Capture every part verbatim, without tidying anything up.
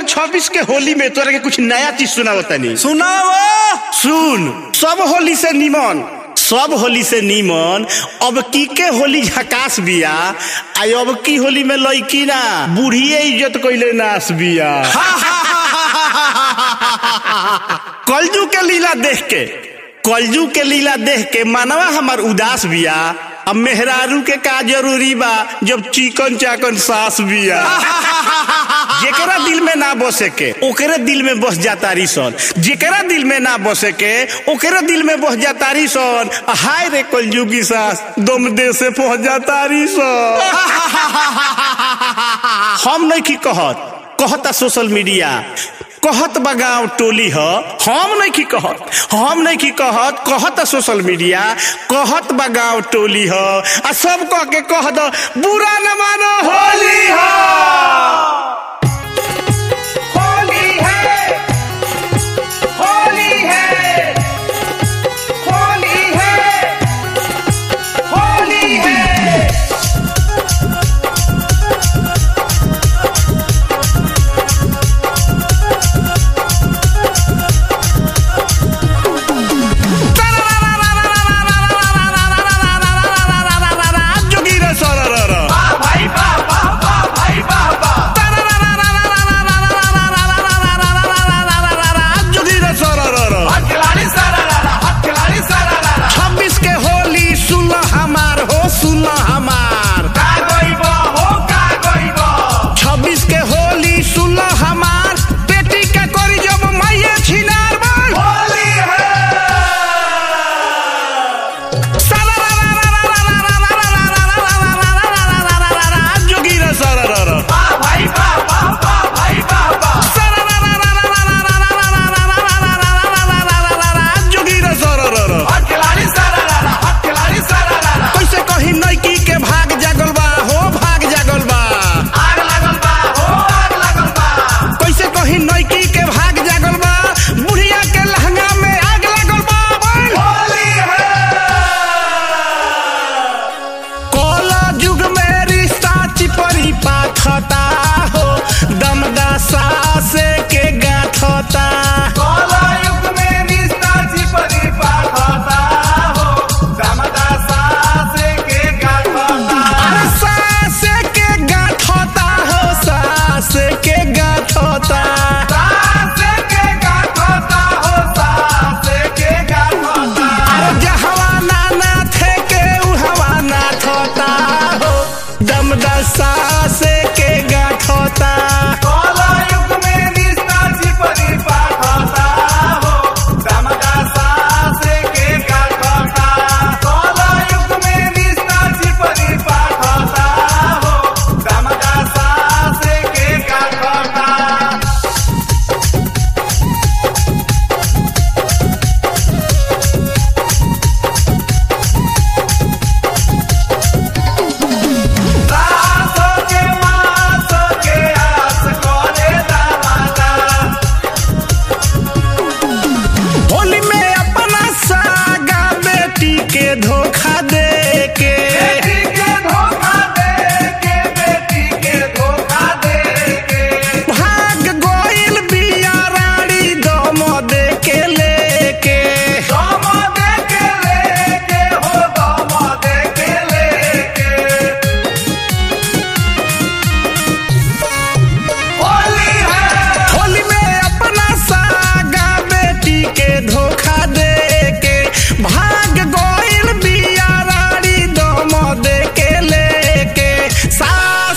छब्बीस के होली में तोरा के कुछ नया चीज सुनाओ तनी। सुनाओ। सुन, सब होली से निमन सब होली से नीमन अब की के होली झकास बिया। आई अब की होली में लड़की ना बूढ़िए इज्जत कइले नास बिया। कलजू के लीला देख के कलजू के लीला देख के मानवा हमार उदास बिया। अब मेहरारू के का जरूरी बा जब चिकन चाकन सास बिया। जेकरा दिल में ना बसे के ओकरे दिल में बस जाता सन, जेकरा दिल में ना बसे के ओकरे दिल में बस जाता सन। हाय रे कलजुगी सास दम दे से पहुंच जाता सन। हम नहीं की कहत कहता सोशल मीडिया, कहत बगाव टोली ह। हम नहीं की कहत हम नहीं की कहत कहत सोशल मीडिया, कहत बगाव टोली ह। आ सब कह के कह दो बुरा न मानो होली ह।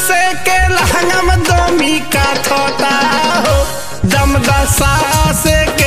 दम दशा से